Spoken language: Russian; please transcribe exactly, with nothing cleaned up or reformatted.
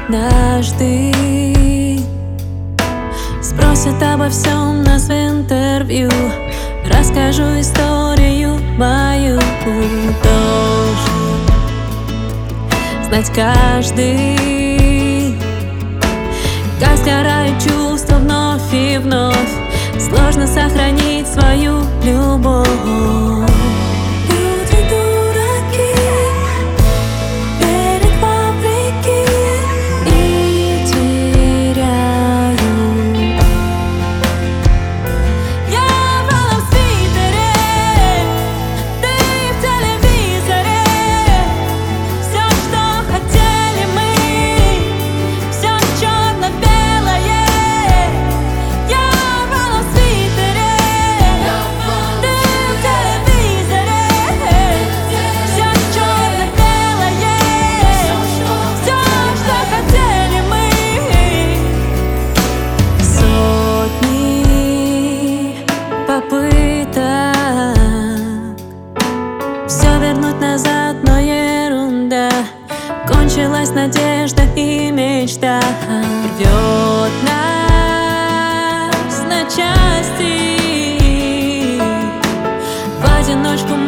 однажды спросят обо всем нас в интервью. Расскажу историю мою, должен знать каждый, как сгорают чувства вновь и вновь. Сложно сохранить свою любовь. Люди дураки, верят вопреки и теряют. Я в белом свитере, ты в телевизоре. Все, что хотели мы, все черно-белое. Я в белом свитере, ты в телевизоре. Все черно-белое, все, что хотели мы. Сотни попыток все вернуть назад, но ерунда. Кончилась надежда и мечта. Рвет нас на части. В одиночку